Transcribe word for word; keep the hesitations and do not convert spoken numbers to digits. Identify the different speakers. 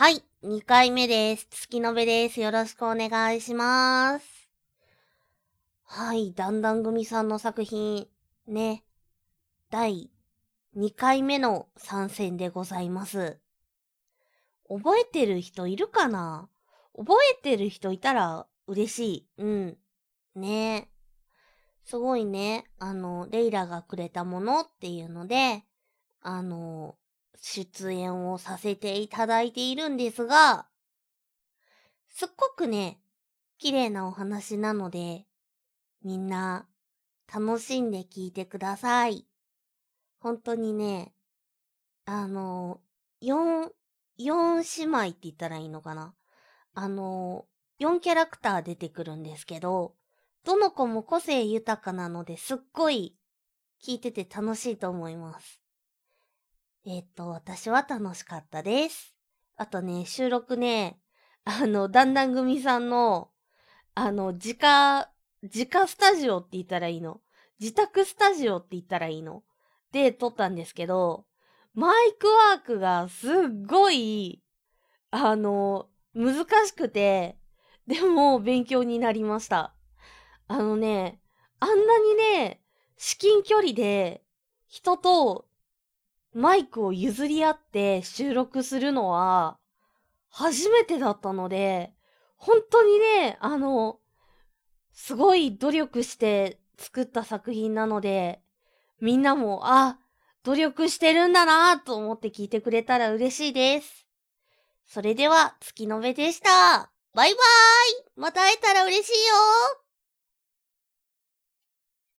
Speaker 1: はい、にかいめです。月のべです。よろしくお願いします。はい、だんだん組さんの作品、ね、だいにかいめの参戦でございます。覚えてる人いるかな？覚えてる人いたら嬉しい。うん。ね。すごいね、あの、レイラがくれたものっていうので、あの、出演をさせていただいているんですが、すっごくね、綺麗なお話なので、みんな楽しんで聞いてください。本当にね、あの、四、四姉妹って言ったらいいのかな。あの、四キャラクター出てくるんですけど、どの子も個性豊かなのですっごい聞いてて楽しいと思います。えっと、私は楽しかったです。あとね、収録ね、あの、だんだん組さんの、あの、自家、自家スタジオって言ったらいいの。自宅スタジオって言ったらいいの。で、撮ったんですけど、マイクワークがすっごい、あの、難しくて、でも勉強になりました。あのね、あんなにね、至近距離で人とマイクを譲り合って収録するのは初めてだったので、本当にね、あの、すごい努力して作った作品なので、みんなも、あ、努力してるんだなと思って聞いてくれたら嬉しいです。それでは、月のべでした。バイバーイ。また会えたら嬉しいよ。